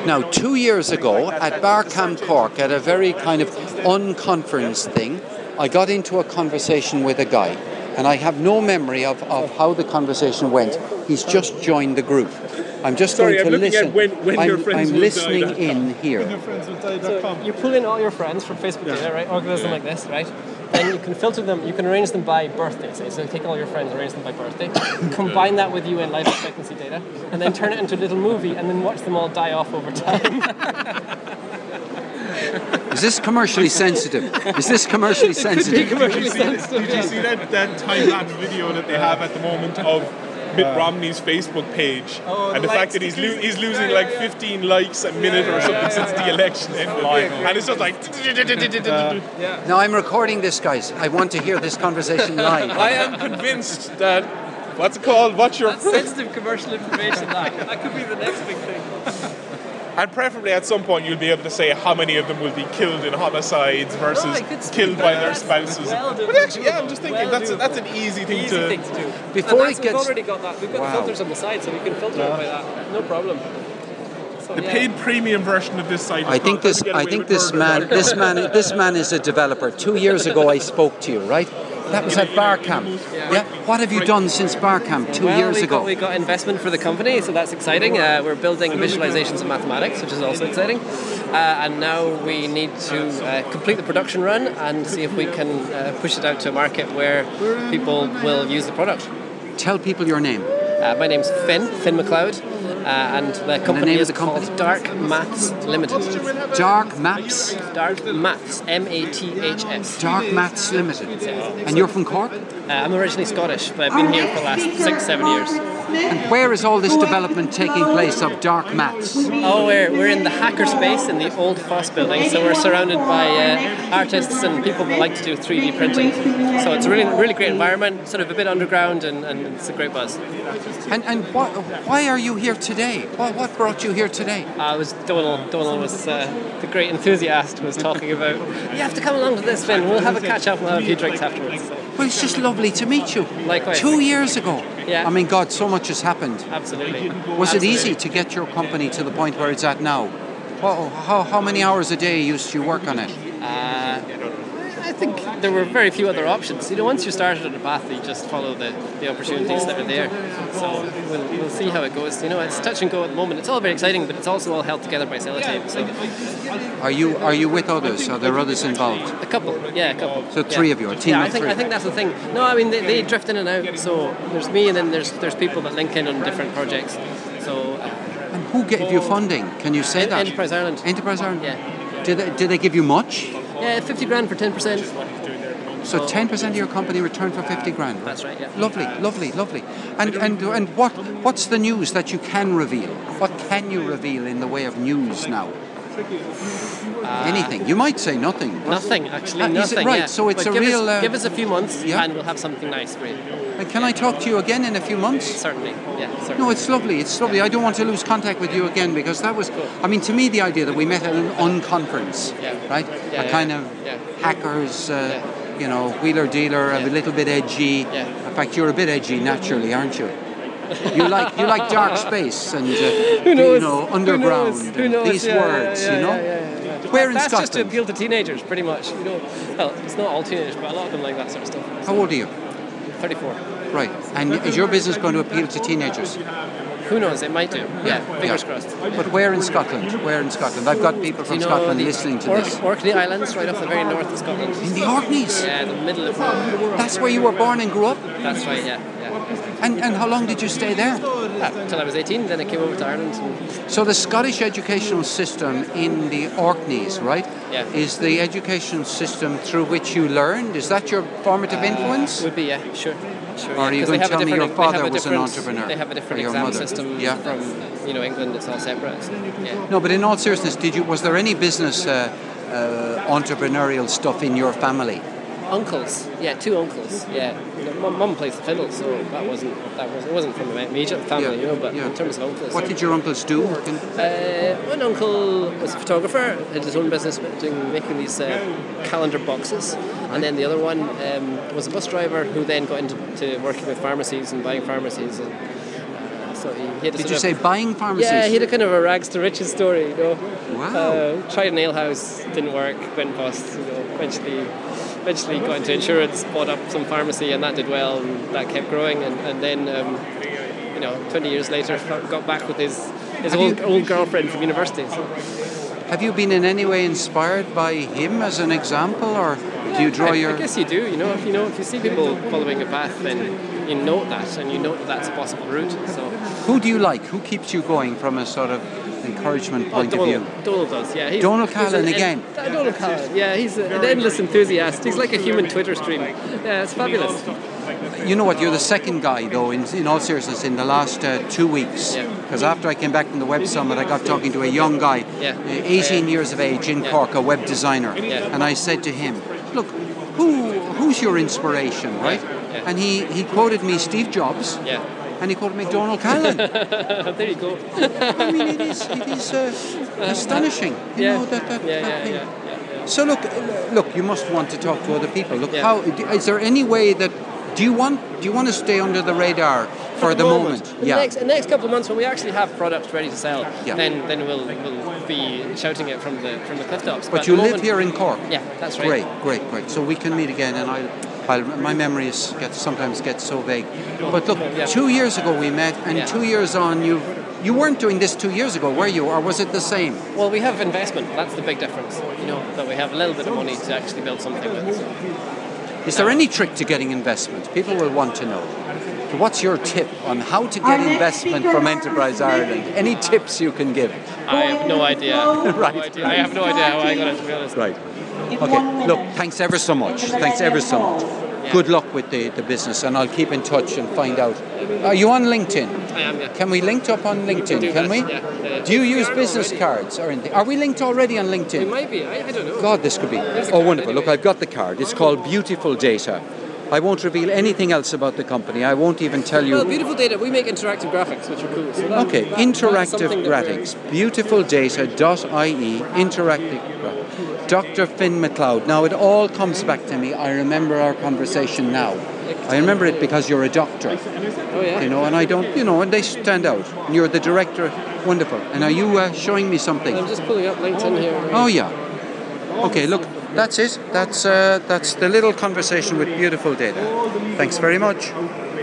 Now, 2 years ago at Barcamp Cork, at a very kind of unconference thing, I got into a conversation with a guy, and I have no memory of how the conversation went. He's just joined the group. I'm just going to listen. I'm listening in here. So you pull in all your friends from Facebook data, right? Organize them like this, right? Then you can filter them, you can arrange them by birthday. So take all your friends, arrange them by birthday, combine that with UN life expectancy data, and then turn it into a little movie, and then watch them all die off over time. Is this commercially sensitive? Is this commercially sensitive? Did you see that time-lapse video that they have at the moment of Mitt Romney's Facebook page, and the fact that he's losing like 15 likes a minute or something since the election ended, and it's just like. Now I'm recording this, guys. I want to hear this conversation live. I am convinced that what's it called? What's your sensitive commercial information? That could be the next big thing. And preferably at some point you'll be able to say how many of them will be killed in homicides versus killed by their spouses. But actually, I'm just thinking that's an easy thing to do. Before it we've already got that. We've got filters on the side, so we can filter it by that. No problem. So, the paid premium version of this site. I think this man is a developer. 2 years ago, I spoke to you, right? That was at Barcamp. Yeah. What have you done since Barcamp 2 years ago? We got investment for the company, so that's exciting. We're building visualizations of mathematics, which is also exciting. And now we need to complete the production run and see if we can push it out to a market where people will use the product. Tell people your name. My name's Finn McLeod. And the company is called Dark Maths Limited. Dark Maths? Dark Maths, M-A-T-H-S. Dark Maths Limited. And you're from Cork? I'm originally Scottish, but I've been here for the last 6-7 years. And where is all this development taking place of Dark Maths? Oh, we're in the hacker space in the old FOSS building, so we're surrounded by artists and people that like to do 3D printing. So it's a really great environment, sort of a bit underground, and it's a great buzz. And why are you here today? What brought you here today? I was Donal was the great enthusiast who was talking about, you have to come along to this, Finn, we'll have a catch up, we'll have a few drinks afterwards. So. Well, it's just lovely to meet you. Likewise. 2 years ago. Yeah. I mean, God, so much has happened. Absolutely. Was it easy to get your company to the point where it's at now? How many hours a day used you work on it? I think there were very few other options. Once you started on a path, you just follow the opportunities that are there. So we'll see how it goes. It's touch and go at the moment. It's all very exciting, but it's also all held together by Sellotape. So. Are you with others? Are there others involved? A couple. So three of you, a team of three. I think that's the thing. No, I mean they drift in and out. So there's me, and then there's people that link in on different projects. So. And who gave you funding? Can you say that? Enterprise Ireland. Enterprise Ireland. Yeah. Did they give you much? Yeah, 50 grand for 10%. So 10% of your company returned for 50 grand. Right? That's right, yeah. Lovely. And what's the news that you can reveal? What can you reveal in the way of news now? Anything. You might say nothing. Nothing, actually, nothing. Right, yeah. so it's but give us a few months, yeah. And we'll have something nice for you. And can I talk to you again in a few months? Certainly, yeah. Certainly. No, it's lovely. I don't want to lose contact with you again, because that was cool. I mean, to me, the idea that we met at an unconference, right? Yeah, a kind of hackers, wheeler dealer, a little bit edgy. Yeah. In fact, you're a bit edgy naturally, aren't you? You like dark space and underground. Who knows? These words, Where in That's Scotland? just to appeal to teenagers, pretty much. Well, it's not all teenagers, but a lot of them like that sort of stuff. How old are you? 34. Right. And is your business going to appeal to teenagers? Who knows? It might do. Yeah. Fingers crossed. But where in Scotland? I've got people from Scotland listening to this. Orkney Islands, right off the very north of Scotland. In the Orkneys? Yeah, in the middle of nowhere. That's where you were born and grew up? That's right, yeah. And how long did you stay there? Till I was 18, then I came over to Ireland. So the Scottish educational system in the Orkneys, right? Yeah. Is the educational system through which you learned? Is that your formative influence? Would be, yeah, sure. Or are you going to tell me your father was an entrepreneur? They have a different exam mother? System from England. It's all separate. So, yeah. No, but in all seriousness, was there any business entrepreneurial stuff in your family? Uncles, 2 uncles. Yeah, Mum plays the fiddle, so it wasn't from the immediate family, But in terms of uncles, what did your uncles do? One uncle was a photographer, had his own business making these calendar boxes, and then the other one was a bus driver who then got into working with pharmacies and buying pharmacies. So he had Did you say buying pharmacies? Yeah, he had a kind of a rags to riches story, you know. Wow. Tried an ale house, didn't work, went bust, you know, eventually got into insurance, bought up some pharmacy, and that did well, and that kept growing, and then, 20 years later, got back with his old girlfriend from university. So. Have you been in any way inspired by him as an example, or do you draw your... I guess you do, if you see people following a path, then you note that, and you note that that's a possible route. So. Who do you like? Who keeps you going from a sort of encouragement point of view? Donald does, yeah. Donald Callan again. Donald Callan, yeah. He's an endless enthusiast. He's like a human Twitter stream. Yeah, it's fabulous. You know what? You're the second guy, though, in all seriousness, in the last 2 weeks. Because after I came back from the Web Summit, I got talking to a young guy, 18 years of age, in Cork, a web designer. And I said to him, look, who's your inspiration, right? And he quoted me Steve Jobs. And he quoted me Donald Callan. There you go. I mean, it is astonishing. You know, that thing. So look, you must want to talk to other people. Look, how is there any way that do you want to stay under the radar for the moment? Yeah. The next couple of months, when we actually have products ready to sell, then we'll be shouting it from the cliff tops. But you live here in Cork. Yeah, that's right. Great. So we can meet again, and my memory sometimes gets so vague. But look, 2 years ago we met, and 2 years on, you weren't doing this 2 years ago, were you? Or was it the same? Well, we have investment. That's the big difference. That we have a little bit of money to actually build something with. So. Is there any trick to getting investment? People will want to know. What's your tip on how to get investment from Enterprise Ireland? Any tips you can give? I have no idea. Right. I have no idea how I got it, to be honest. Right. Okay. Look, thanks ever so much. Yeah. Good luck with the business, and I'll keep in touch and find out. Are you on LinkedIn? I am, yeah. Can we link up on LinkedIn? Can we? Yeah. Do you use business cards or anything? Are we linked already on LinkedIn? We might be. I don't know. God, this could be. Oh, wonderful. Look, I've got the card. It's called Beautiful Data. I won't reveal anything else about the company. I won't even tell you. Well, Beautiful Data, we make interactive graphics, which are cool. So interactive graphics. Beautifuldata.ie, interactive graphics. Dr. Finn McLeod. Now, it all comes back to me. I remember our conversation now. I remember it because you're a doctor. Oh, yeah. And I don't, and they stand out. And you're the director. Wonderful. And are you showing me something? I'm just pulling up LinkedIn here. Oh, yeah. Okay, look. That's it. That's the little conversation with Beautiful Data. Thanks very much.